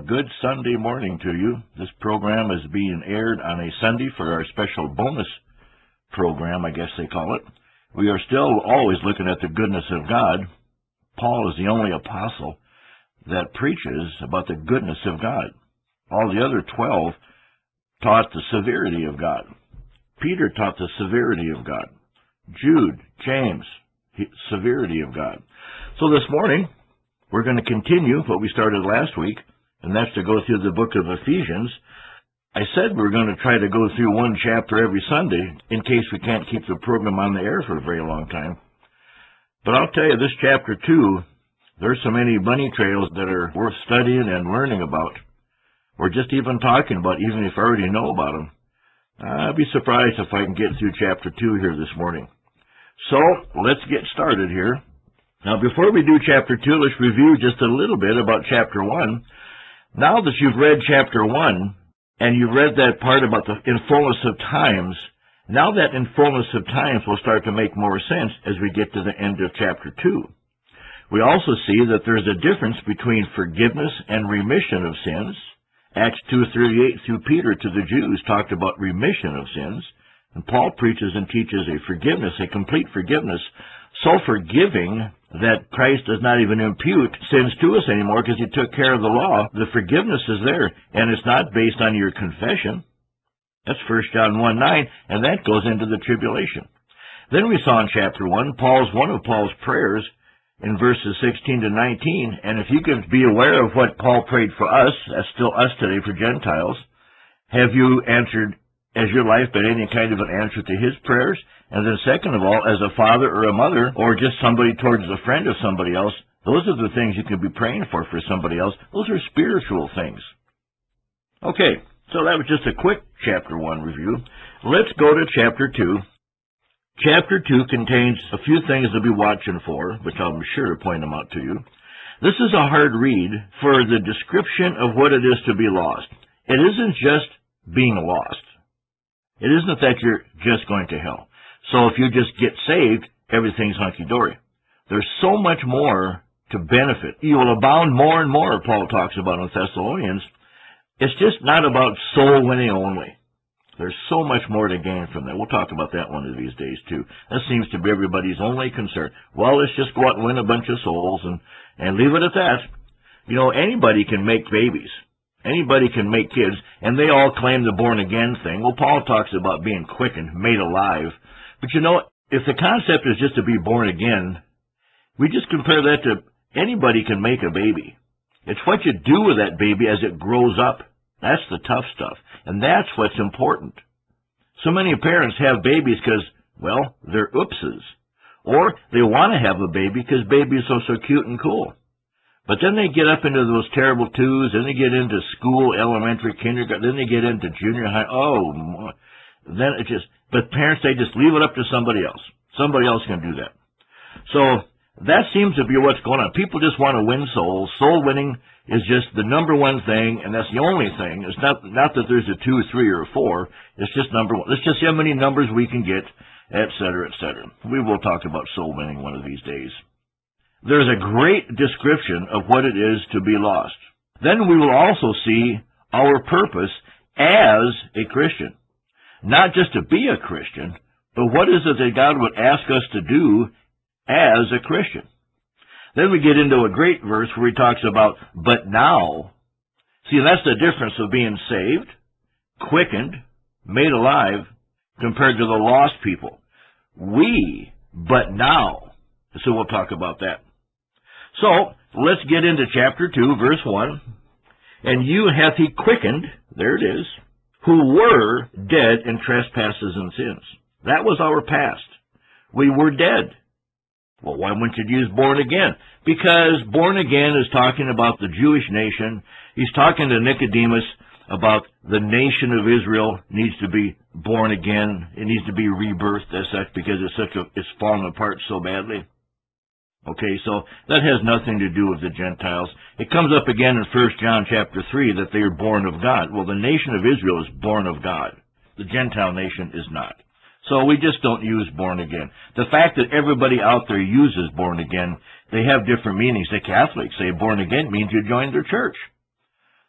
good Sunday morning to you. This program is being aired on a Sunday for our special bonus program, I guess they call it. We are still always looking at the goodness of God. Paul is the only apostle that preaches about the goodness of God. All the other 12 taught the severity of God. Peter taught the severity of God. Jude, James, severity of God. So this morning, we're going to continue what we started last week, and that's to go through the book of Ephesians. I said we're going to try to go through one chapter every Sunday in case we can't keep the program on the air for a very long time. But I'll tell you, this chapter 2, there's so many bunny trails that are worth studying and learning about, or just even talking about, even if I already know about them. I'd be surprised if I can get through chapter 2 here this morning. So, let's get started here. Now, before we do chapter 2, let's review just a little bit about chapter 1. Now that you've read chapter 1, and you've read that part about the in fullness of times, now that in fullness of times will start to make more sense as we get to the end of chapter 2. We also see that there's a difference between forgiveness and remission of sins. Acts 2:38 through Peter to the Jews talked about remission of sins. And Paul preaches and teaches a forgiveness, a complete forgiveness, so forgiving that Christ does not even impute sins to us anymore because he took care of the law. The forgiveness is there, and it's not based on your confession. That's 1 John 1:9, and that goes into the tribulation. Then we saw in chapter 1, one of Paul's prayers in verses 16 to 19, and if you can be aware of what Paul prayed for us, that's still us today for Gentiles, have you answered, has your life been any kind of an answer to his prayers? And then second of all, as a father or a mother, or just somebody towards a friend of somebody else, those are the things you can be praying for somebody else. Those are spiritual things. Okay, so that was just a quick chapter 1 review. Let's go to chapter 2. Chapter 2 contains a few things to be watching for, which I'm sure to point them out to you. This is a hard read for the description of what it is to be lost. It isn't just being lost. It isn't that you're just going to hell. So if you just get saved, everything's hunky-dory. There's so much more to benefit. You will abound more and more, Paul talks about in Thessalonians. It's just not about soul winning only. There's so much more to gain from that. We'll talk about that one of these days, too. That seems to be everybody's only concern. Well, let's just go out and win a bunch of souls and leave it at that. You know, anybody can make babies. Anybody can make kids, and they all claim the born-again thing. Well, Paul talks about being quickened, made alive. But you know, if the concept is just to be born again, we just compare that to anybody can make a baby. It's what you do with that baby as it grows up. That's the tough stuff, and that's what's important. So many parents have babies because, well, they're oopses. Or they want to have a baby because babies are so cute and cool. But then they get up into those terrible twos, then they get into school, elementary, kindergarten, then they get into junior high. Oh, then it just, but parents, they just leave it up to somebody else. Somebody else can do that. So that seems to be what's going on. People just want to win souls. Soul winning is just the number one thing, and that's the only thing. It's not that there's a 2, 3, or 4. It's just number one. Let's just see how many numbers we can get, et cetera, et cetera. We will talk about soul winning one of these days. There's a great description of what it is to be lost. Then we will also see our purpose as a Christian. Not just to be a Christian, but what is it that God would ask us to do as a Christian. Then we get into a great verse where he talks about, but now. See, that's the difference of being saved, quickened, made alive, compared to the lost people. But now. So we'll talk about that. So, let's get into chapter 2, verse 1. And you hath he quickened, there it is, who were dead in trespasses and sins. That was our past. We were dead. Well, why wouldn't you use born again? Because born again is talking about the Jewish nation. He's talking to Nicodemus about the nation of Israel needs to be born again. It needs to be rebirthed as such because it's fallen apart so badly. Okay, so that has nothing to do with the Gentiles. It comes up again in 1 John chapter 3 that they are born of God. Well, the nation of Israel is born of God. The Gentile nation is not. So we just don't use born again. The fact that everybody out there uses born again, they have different meanings. The Catholics say born again means you joined their church.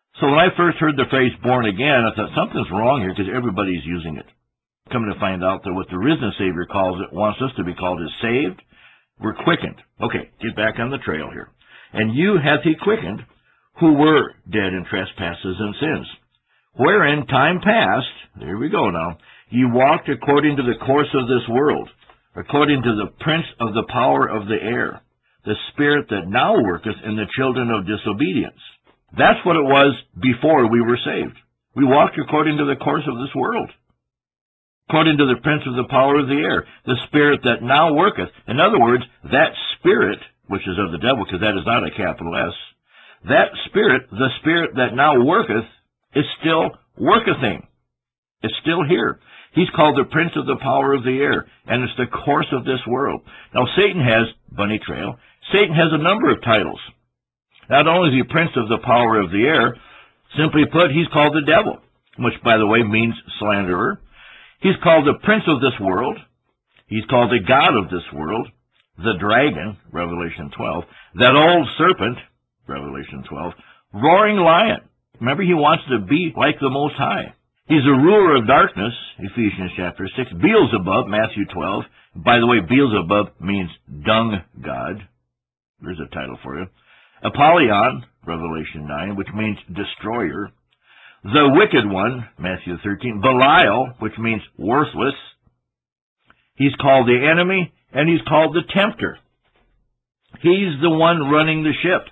So when I first heard the phrase born again, I thought something's wrong here because everybody's using it. Coming to find out that what the risen Savior calls it, wants us to be called is saved. We're quickened. Okay, get back on the trail here. And you hath he quickened, who were dead in trespasses and sins, wherein time past, there we go now, ye walked according to the course of this world, according to the prince of the power of the air, the spirit that now worketh in the children of disobedience. That's what it was before we were saved. We walked according to the course of this world, according to the prince of the power of the air, the spirit that now worketh. In other words, that spirit, which is of the devil, because that is not a capital S, that spirit, the spirit that now worketh, is still workething. It's still here. He's called the prince of the power of the air, and it's the course of this world. Now, Satan has, bunny trail, Satan has a number of titles. Not only is he prince of the power of the air, simply put, he's called the devil, which, by the way, means slanderer. He's called the prince of this world. He's called the god of this world, the dragon, Revelation 12, that old serpent, Revelation 12, roaring lion. Remember, he wants to be like the Most High. He's a ruler of darkness, Ephesians chapter 6. Beelzebub, Matthew 12. By the way, Beelzebub means dung god. There's a title for you. Apollyon, Revelation 9, which means destroyer. The wicked one, Matthew 13. Belial, which means worthless. He's called the enemy, and he's called the tempter. He's the one running the ship.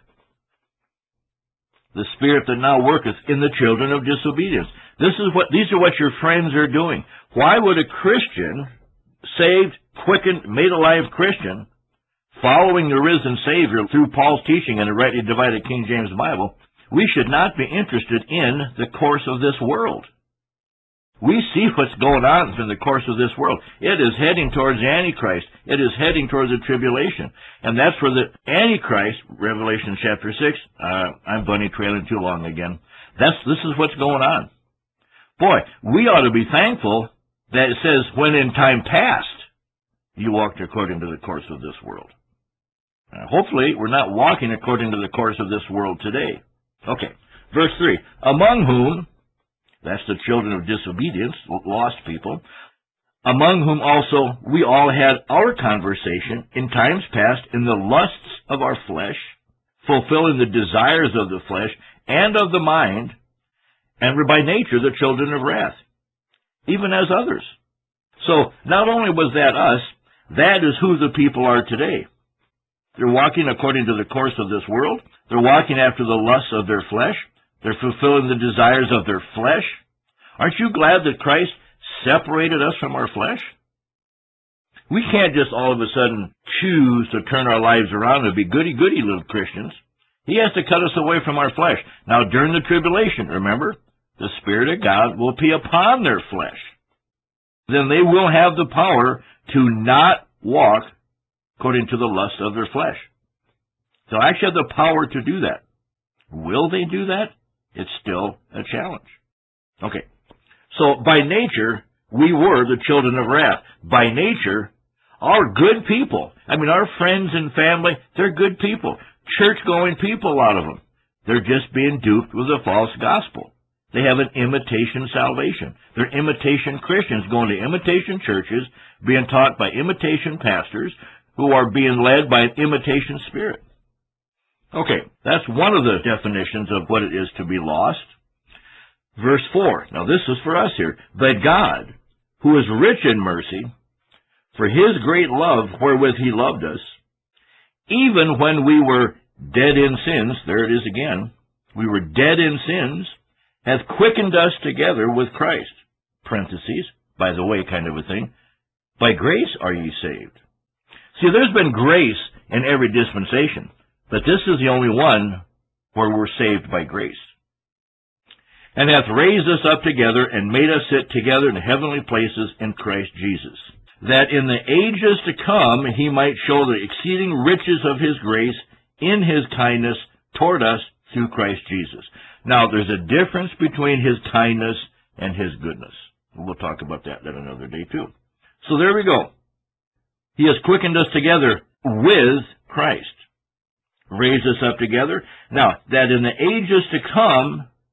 The spirit that now worketh in the children of disobedience. These are what your friends are doing. Why would a Christian, saved, quickened, made alive Christian, following the risen Savior through Paul's teaching in the rightly divided King James Bible, we should not be interested in the course of this world? We see what's going on in the course of this world. It is heading towards the Antichrist. It is heading towards the tribulation. And that's where the Antichrist, Revelation chapter 6, I'm bunny trailing too long again. This is what's going on. Boy, we ought to be thankful that it says, when in time past, you walked according to the course of this world. Hopefully, we're not walking according to the course of this world today. Okay, verse 3, among whom, that's the children of disobedience, lost people, among whom also we all had our conversation in times past in the lusts of our flesh, fulfilling the desires of the flesh and of the mind, and were by nature the children of wrath, even as others. So, not only was that us, that is who the people are today. They're walking according to the course of this world. They're walking after the lusts of their flesh. They're fulfilling the desires of their flesh. Aren't you glad that Christ separated us from our flesh? We can't just all of a sudden choose to turn our lives around and be goody-goody little Christians. He has to cut us away from our flesh. Now, during the tribulation, remember, the Spirit of God will be upon their flesh. Then they will have the power to not walk according to the lust of their flesh. They'll actually have the power to do that. Will they do that? It's still a challenge. Okay, so by nature, we were the children of wrath. By nature, our good people, our friends and family, they're good people. Church-going people, a lot of them. They're just being duped with a false gospel. They have an imitation salvation. They're imitation Christians going to imitation churches, being taught by imitation pastors who are being led by an imitation spirit. Okay, that's one of the definitions of what it is to be lost. Verse 4, now this is for us here. But God, who is rich in mercy, for his great love wherewith he loved us, even when we were dead in sins, there it is again, we were dead in sins, hath quickened us together with Christ. Parentheses, by the way, kind of a thing. By grace are ye saved. See, there's been grace in every dispensation, but this is the only one where we're saved by grace. And hath raised us up together and made us sit together in heavenly places in Christ Jesus, that in the ages to come he might show the exceeding riches of his grace in his kindness toward us through Christ Jesus. Now, there's a difference between his kindness and his goodness. We'll talk about that another day, too. So there we go. He has quickened us together with Christ. Raised us up together. Now, that in the ages to come,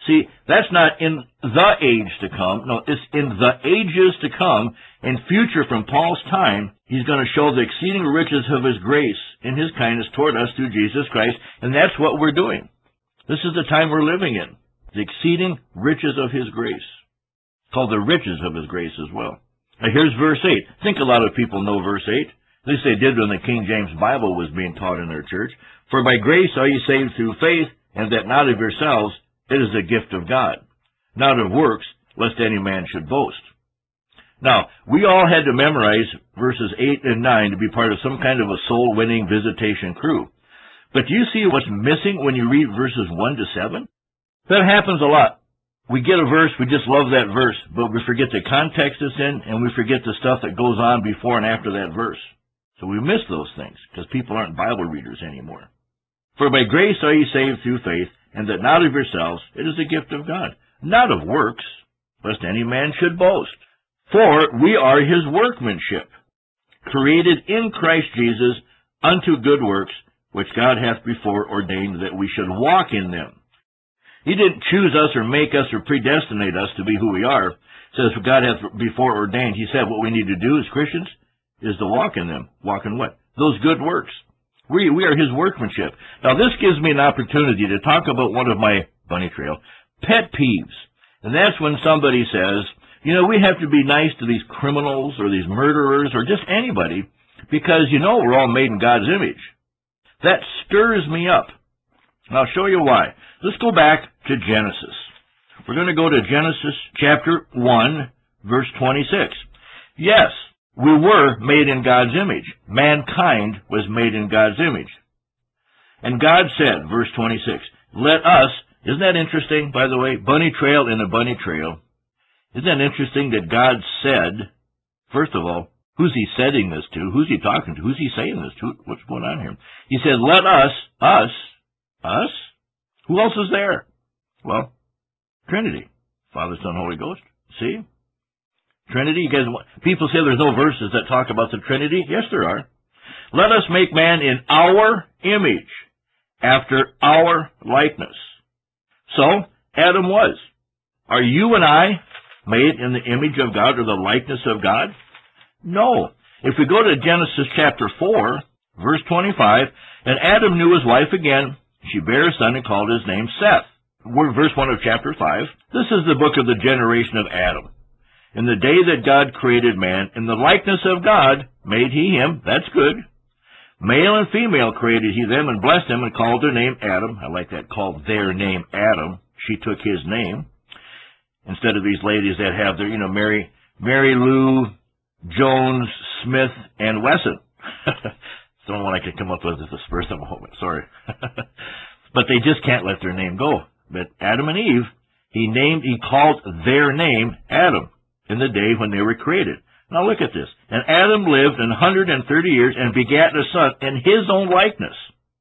See, that's not in the age to come. No, it's in the ages to come and future from Paul's time. He's going to show the exceeding riches of His grace and His kindness toward us through Jesus Christ, and that's what we're doing. This is the time we're living in, the exceeding riches of His grace. It's called the riches of His grace as well. Now here's verse 8. I think a lot of people know verse 8. At least they did when the King James Bible was being taught in their church. For by grace are ye saved through faith, and that not of yourselves, it is a gift of God, not of works, lest any man should boast. Now, we all had to memorize verses 8 and 9 to be part of some kind of a soul-winning visitation crew. But do you see what's missing when you read verses 1 to 7? That happens a lot. We get a verse, we just love that verse, but we forget the context it's in, and we forget the stuff that goes on before and after that verse. So we miss those things, because people aren't Bible readers anymore. For by grace are ye saved through faith, and that not of yourselves, it is a gift of God, not of works, lest any man should boast. For we are His workmanship, created in Christ Jesus unto good works, which God hath before ordained that we should walk in them. He didn't choose us or make us or predestinate us to be who we are. It says God hath before ordained. He said what we need to do as Christians is to walk in them. Walk in what? Those good works. We are His workmanship. Now, this gives me an opportunity to talk about one of my bunny trail pet peeves. And that's when somebody says, you know, we have to be nice to these criminals or these murderers or just anybody because, you know, we're all made in God's image. That stirs me up. And I'll show you why. Let's go back to Genesis. We're going to go to Genesis chapter 1, verse 26. Yes, we were made in God's image. Mankind was made in God's image. And God said, verse 26, let us, isn't that interesting, by the way? Bunny trail in a bunny trail. Isn't that interesting that God said, first of all, who's He setting this to? Who's He talking to? Who's He saying this to? What's going on here? He said, let us? Who else is there? Well, Trinity. Father, Son, Holy Ghost. See? Trinity, you guys, people say there's no verses that talk about the Trinity. Yes, there are. Let us make man in our image, after our likeness. So, Adam was. Are you and I made in the image of God or the likeness of God? No. If we go to Genesis chapter 4, verse 25, and Adam knew his wife again, she bare a son and called his name Seth. We're verse 1 of chapter 5. This is the book of the generation of Adam. In the day that God created man, in the likeness of God made He him. That's good. Male and female created He them and blessed them and called their name Adam. I like that, called their name Adam. She took his name. Instead of these ladies that have their, Mary Lou, Jones, Smith, and Wesson. It's the only one I could come up with at the spur of the moment. Sorry. But they just can't let their name go. But Adam and Eve, He called their name Adam in the day when they were created. Now look at this. And Adam lived 130 years and begat a son in his own likeness,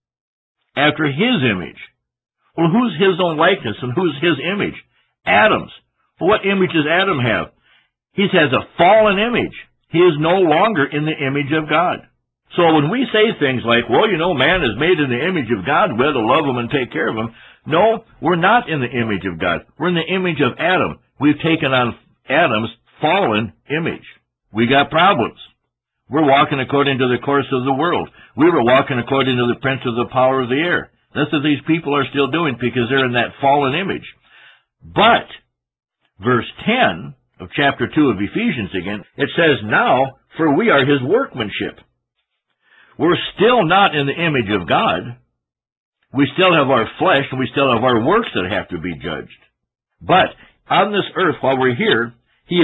after his image. Well, who's his own likeness and who's his image? Adam's. Well, what image does Adam have? He has a fallen image. He is no longer in the image of God. So when we say things like, well, man is made in the image of God, we have to love him and take care of him. No, we're not in the image of God. We're in the image of Adam. We've taken on Adam's fallen image. We got problems. We're walking according to the course of the world. We were walking according to the prince of the power of the air. That's what these people are still doing because they're in that fallen image. But, verse 10 of chapter 2 of Ephesians again, it says, now, for we are His workmanship. We're still not in the image of God. We still have our flesh and we still have our works that have to be judged. But, on this earth, while we're here,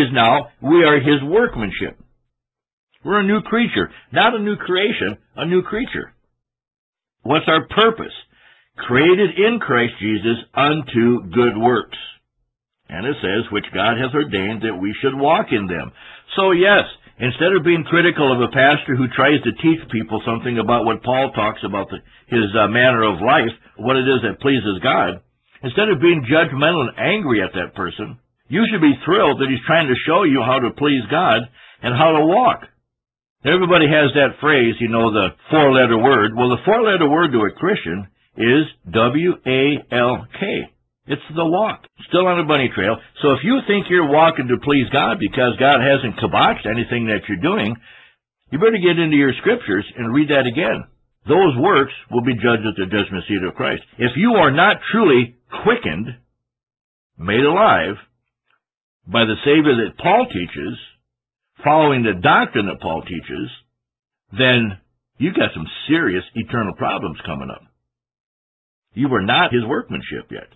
we are His workmanship. We're a new creature. Not a new creation, a new creature. What's our purpose? Created in Christ Jesus unto good works. And it says, which God hath ordained that we should walk in them. So yes, instead of being critical of a pastor who tries to teach people something about what Paul talks about his manner of life, what it is that pleases God, instead of being judgmental and angry at that person, you should be thrilled that he's trying to show you how to please God and how to walk. Everybody has that phrase, the four-letter word. Well, the four-letter word to a Christian is W-A-L-K. It's the walk. Still on the bunny trail. So if you think you're walking to please God because God hasn't kiboshed anything that you're doing, you better get into your scriptures and read that again. Those works will be judged at the judgment seat of Christ. If you are not truly quickened, made alive, by the Savior that Paul teaches, following the doctrine that Paul teaches, then you got some serious eternal problems coming up. You are not his workmanship yet.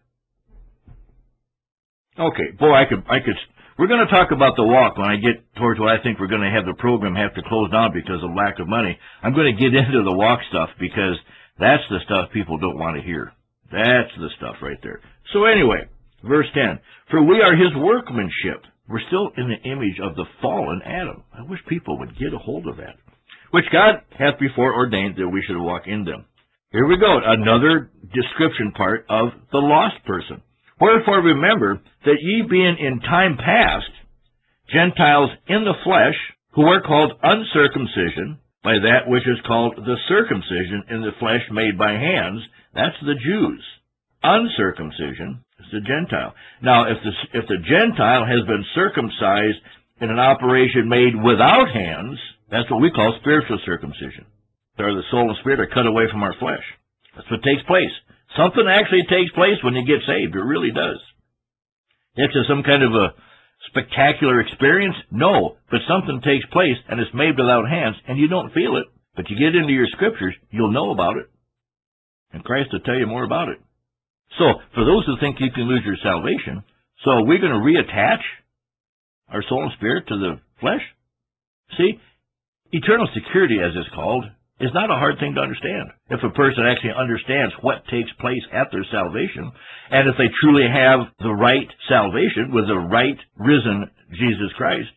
Okay, boy, we're going to talk about the walk when I get towards what I think we're going to have the program have to close down because of lack of money. I'm going to get into the walk stuff because that's the stuff people don't want to hear. That's the stuff right there. So anyway, verse 10, for we are his workmanship. We're still in the image of the fallen Adam. I wish people would get a hold of that. Which God hath before ordained that we should walk in them. Here we go, another description part of the lost person. Wherefore remember that ye being in time past Gentiles in the flesh, who are called uncircumcision, by that which is called the circumcision in the flesh made by hands, that's the Jews. Uncircumcision is the Gentile. Now, if the Gentile has been circumcised in an operation made without hands, that's what we call spiritual circumcision. Or the soul and spirit are cut away from our flesh. That's what takes place. Something actually takes place when you get saved. It really does. It's some kind of a spectacular experience? No. But something takes place, and it's made without hands, and you don't feel it. But you get into your scriptures, you'll know about it. And Christ will tell you more about it. So, for those who think you can lose your salvation, so are we going to reattach our soul and spirit to the flesh? See, eternal security, as it's called, is not a hard thing to understand. If a person actually understands what takes place at their salvation, and if they truly have the right salvation with the right risen Jesus Christ.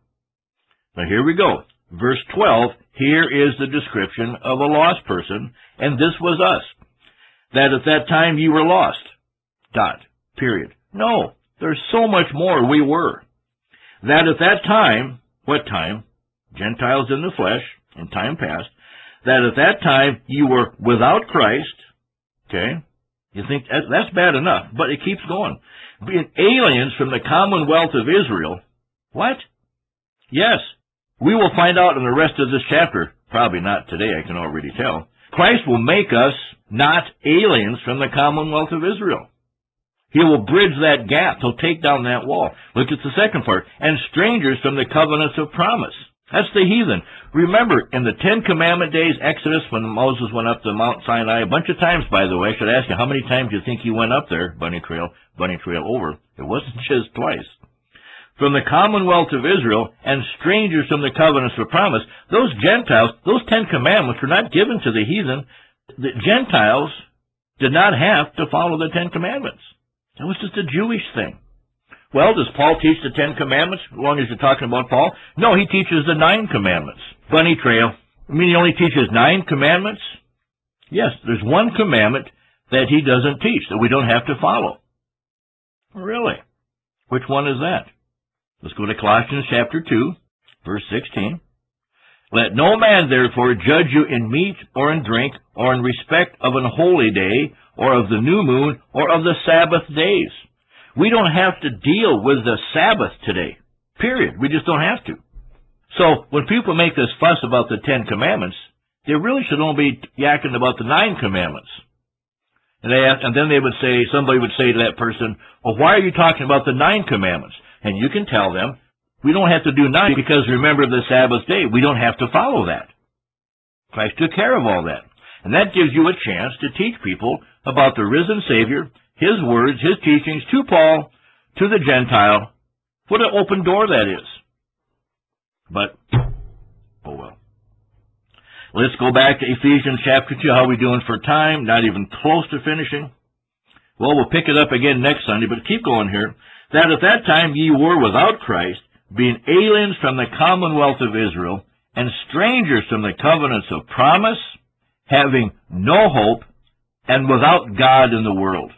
Now here we go. Verse 12, here is the description of a lost person, and this was us. That at that time you were lost. Dot. Period. No, there's so much more we were. That at that time, what time? Gentiles in the flesh, in time past, that at that time you were without Christ, okay? You think that's bad enough, but it keeps going. Being aliens from the commonwealth of Israel. What? Yes. We will find out in the rest of this chapter, probably not today, I can already tell. Christ will make us not aliens from the commonwealth of Israel. He will bridge that gap. He'll take down that wall. Look at the second part. And strangers from the covenants of promise. That's the heathen. Remember, in the 10 Commandment days, Exodus, when Moses went up to Mount Sinai, a bunch of times, by the way, I should ask you, how many times do you think he went up there, bunny trail over? It wasn't just twice. From the commonwealth of Israel and strangers from the covenants of promise, those Gentiles, those 10 Commandments were not given to the heathen. The Gentiles did not have to follow the 10 Commandments. That was just a Jewish thing. Well, does Paul teach the 10 Commandments, as long as you're talking about Paul? No, he teaches the 9 Commandments. Bunny trail. I mean, he only teaches 9 Commandments? Yes, there's one commandment that he doesn't teach, that we don't have to follow. Really? Which one is that? Let's go to Colossians chapter 2, verse 16. Let no man therefore judge you in meat or in drink, or in respect of an holy day, or of the new moon, or of the Sabbath days. We don't have to deal with the Sabbath today. Period. We just don't have to. So, when people make this fuss about the 10 Commandments, they really should only be yakking about the 9 Commandments. And then they would say, somebody would say to that person, well, why are you talking about the 9 Commandments? And you can tell them, we don't have to do 9 because remember the Sabbath day. We don't have to follow that. Christ took care of all that. And that gives you a chance to teach people about the risen Savior, his words, his teachings to Paul, to the Gentile. What an open door that is. But, oh well. Let's go back to Ephesians chapter 2. How are we doing for time? Not even close to finishing. Well, we'll pick it up again next Sunday, but keep going here. That at that time ye were without Christ, being aliens from the commonwealth of Israel, and strangers from the covenants of promise, having no hope, and without God in the world.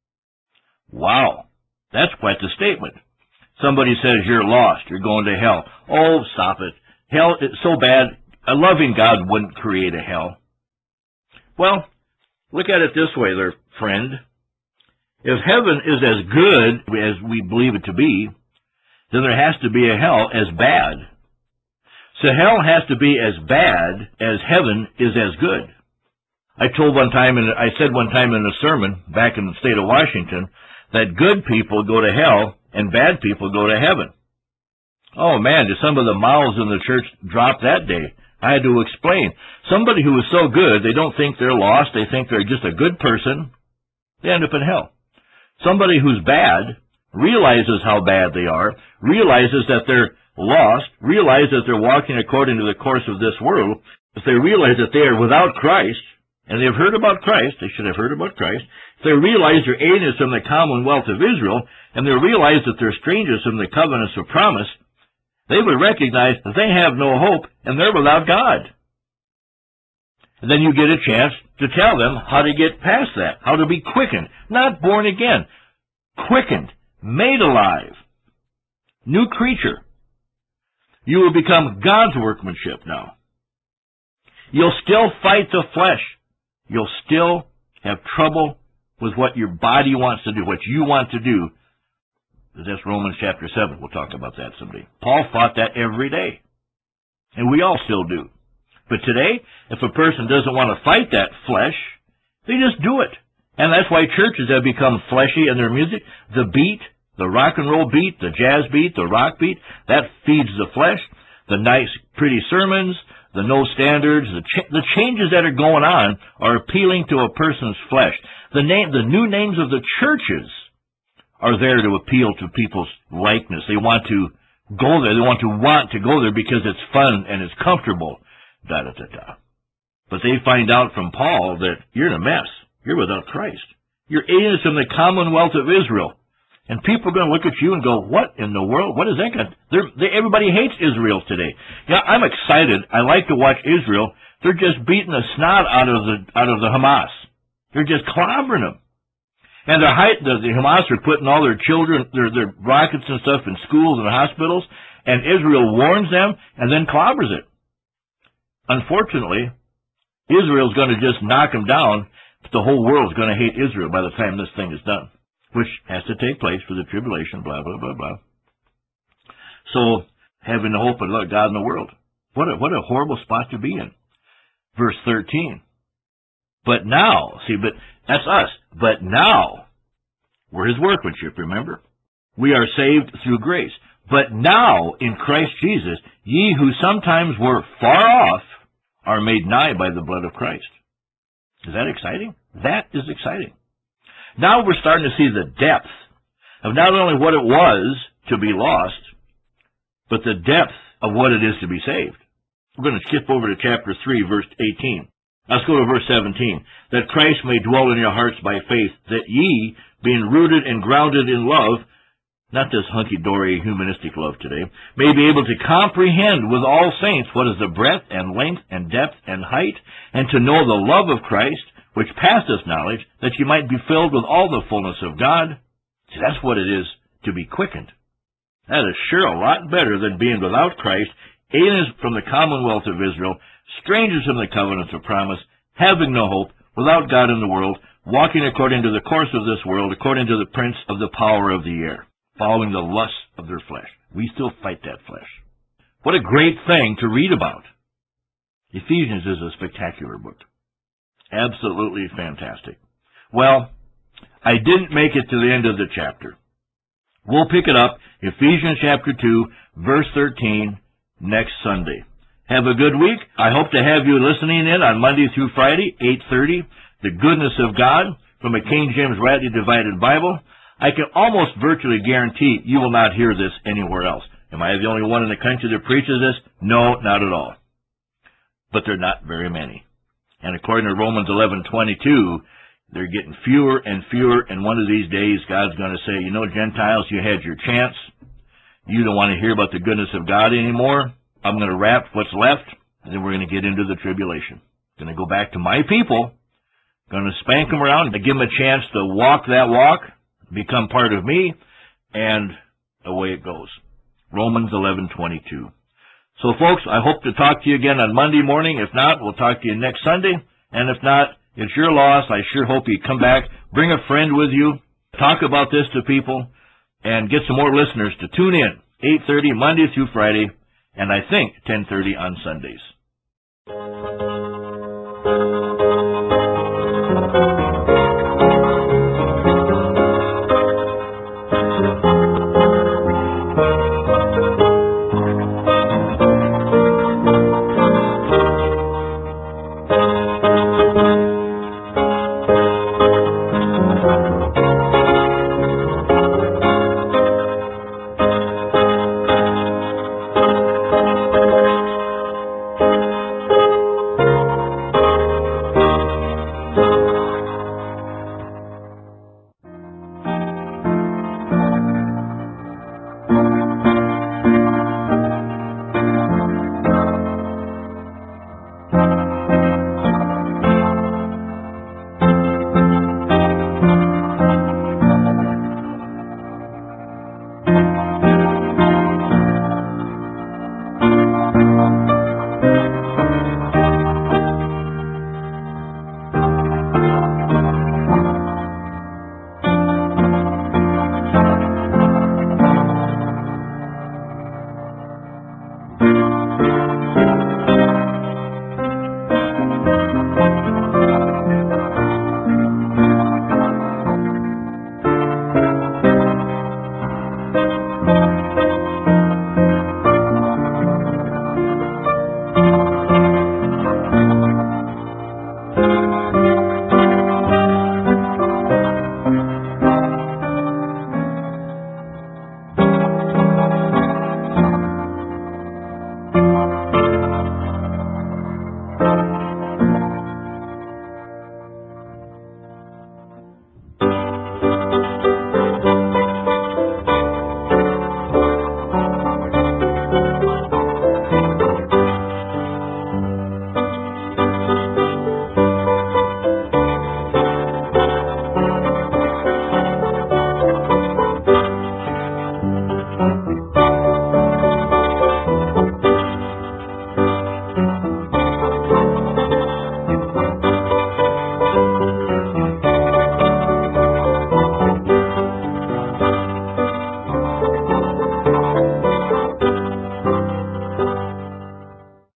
Wow, that's quite the statement. Somebody says you're lost, you're going to hell. Oh, stop it. Hell is so bad, a loving God wouldn't create a hell. Well, look at it this way there, friend. If heaven is as good as we believe it to be, then there has to be a hell as bad. So hell has to be as bad as heaven is as good. I said one time in a sermon back in the state of Washington that good people go to hell and bad people go to heaven. Oh man, did some of the mouths in the church drop that day. I had to explain. Somebody who is so good, they don't think they're lost, they think they're just a good person, they end up in hell. Somebody who's bad realizes how bad they are, realizes that they're lost, realizes that they're walking according to the course of this world. If they realize that they are without Christ, and they've heard about Christ, they should have heard about Christ, if they realize they're aliens from the commonwealth of Israel, and they realize that they're strangers from the covenants of promise, they would recognize that they have no hope, and they're without God. And then you get a chance to tell them how to get past that, how to be quickened, not born again, quickened, made alive, new creature. You will become God's workmanship now. You'll still fight the flesh. You'll still have trouble with what your body wants to do, what you want to do. That's Romans chapter 7. We'll talk about that someday. Paul fought that every day. And we all still do. But today, if a person doesn't want to fight that flesh, they just do it. And that's why churches have become fleshy in their music. The beat, the rock and roll beat, the jazz beat, the rock beat, that feeds the flesh. The nice, pretty sermons, the no standards, the changes that are going on are appealing to a person's flesh. The new names of the churches are there to appeal to people's likeness. They want to go there. They want to go there because it's fun and it's comfortable. Da-da-da-da. But they find out from Paul that you're in a mess. You're without Christ. You're aliens from the commonwealth of Israel. And people are going to look at you and go, what in the world? What is that? Everybody hates Israel today. Yeah, I'm excited. I like to watch Israel. They're just beating the snot out of the Hamas. They're just clobbering them. And the Hamas are putting all their children, their rockets and stuff in schools and hospitals, and Israel warns them and then clobbers it. Unfortunately, Israel's going to just knock them down, but the whole world's going to hate Israel by the time this thing is done, which has to take place for the tribulation, blah, blah, blah, blah. So, having the hope of God in the world. What a horrible spot to be in. Verse 13. But now, but that's us. But now, we're his workmanship, remember? We are saved through grace. But now, in Christ Jesus, ye who sometimes were far off are made nigh by the blood of Christ. Is that exciting? That is exciting. Now we're starting to see the depth of not only what it was to be lost, but the depth of what it is to be saved. We're going to skip over to chapter 3, verse 18. Let's go to verse 17. That Christ may dwell in your hearts by faith, that ye, being rooted and grounded in love, not this hunky-dory humanistic love today, may be able to comprehend with all saints what is the breadth and length and depth and height, and to know the love of Christ, which passeth knowledge, that ye might be filled with all the fullness of God. See, that's what it is to be quickened. That is sure a lot better than being without Christ, aliens from the commonwealth of Israel, strangers from the covenants of promise, having no hope, without God in the world, walking according to the course of this world, according to the prince of the power of the air, following the lusts of their flesh. We still fight that flesh. What a great thing to read about. Ephesians is a spectacular book. Absolutely fantastic. Well, I didn't make it to the end of the chapter. We'll pick it up, Ephesians chapter 2, verse 13, next Sunday. Have a good week. I hope to have you listening in on Monday through Friday, 8:30, The Goodness of God, from a King James Rightly Divided Bible. I can almost virtually guarantee you will not hear this anywhere else. Am I the only one in the country that preaches this? No, not at all. But there are not very many. And according to Romans 11:22, they're getting fewer and fewer, and one of these days God's going to say, you know, Gentiles, you had your chance. You don't want to hear about the goodness of God anymore. I'm going to wrap what's left, and then we're going to get into the tribulation. Going to go back to my people, going to spank them around, to give them a chance to walk that walk, become part of me, and away it goes. Romans 11:22. So, folks, I hope to talk to you again on Monday morning. If not, we'll talk to you next Sunday. And if not, it's your loss. I sure hope you come back. Bring a friend with you. Talk about this to people and get some more listeners to tune in, 8:30 Monday through Friday, and I think 10:30 on Sundays.